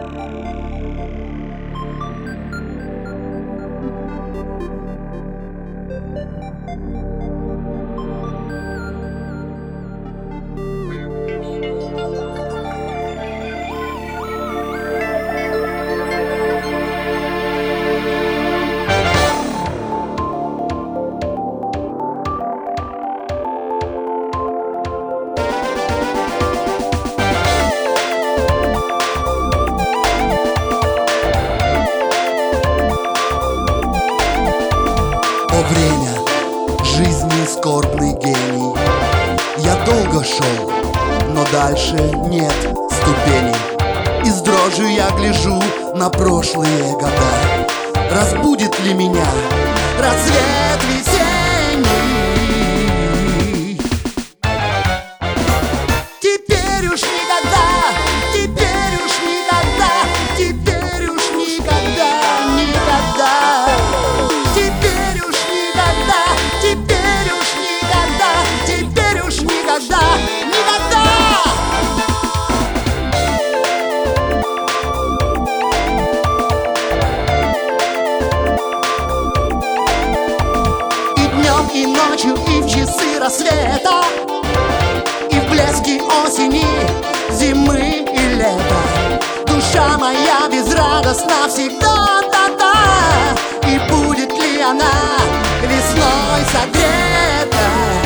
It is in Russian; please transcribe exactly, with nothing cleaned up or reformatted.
О, время, жизни скорбный гений. Я долго шел, но дальше нет ступеней. И с дрожью я гляжу на прошлые года. Разбудит ли меня рассвет весенний? Теперь уж никогда, теперь уж никогда, теперь уж никогда, никогда. Теперь уж никогда, теперь уж никогда, теперь уж никогда, никогда. И днем, и ночью, и в часы рассвета, и в блеске осени, зимы и лета. Душа моя безрадостна всегда, да-да. И будет ли она весной согрета?